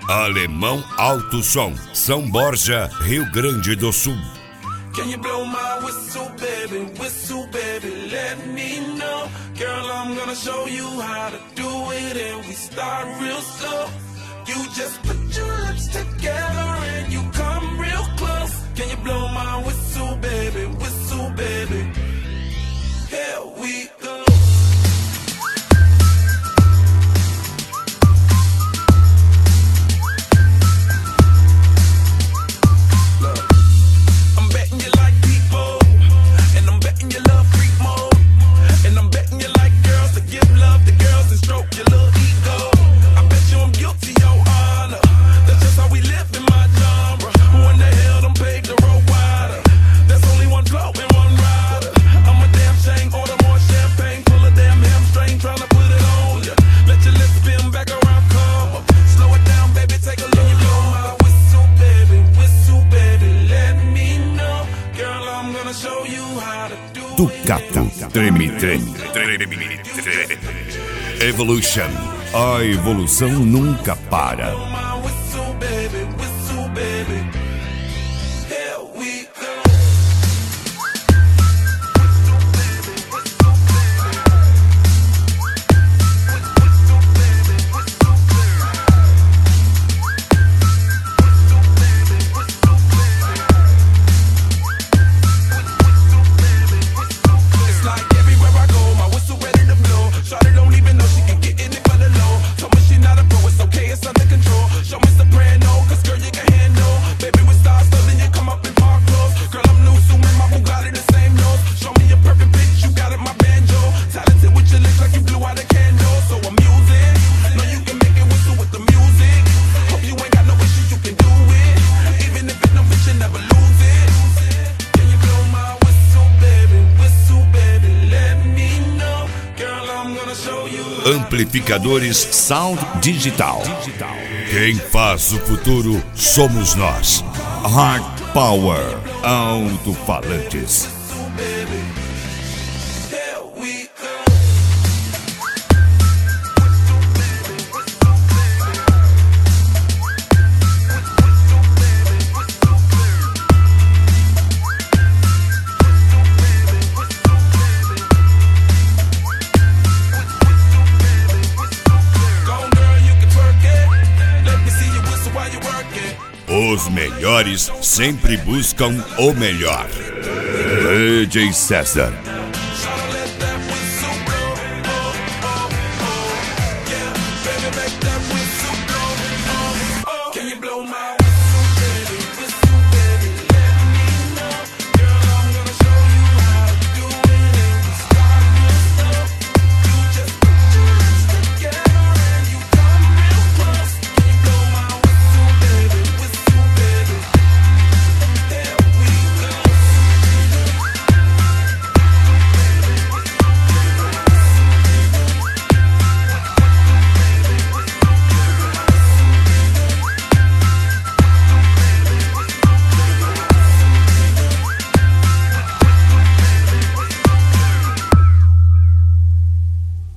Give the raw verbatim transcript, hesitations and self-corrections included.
Alemão Alto Som, São Borja, Rio Grande do Sul. Can you blow my whistle, baby, whistle, baby, let me know. Girl, I'm gonna show you how to do it, and we start real slow. You just put your lips together and you come real close. Can you blow my whistle, baby, whistle, baby? Here we go. Ducato, treme, treme, treme, treme. Evolution, a evolução nunca para. Amplificadores Sound Digital. Quem faz o futuro somos nós. Hard Power Alto-Falantes. Os melhores sempre buscam o melhor. D J César.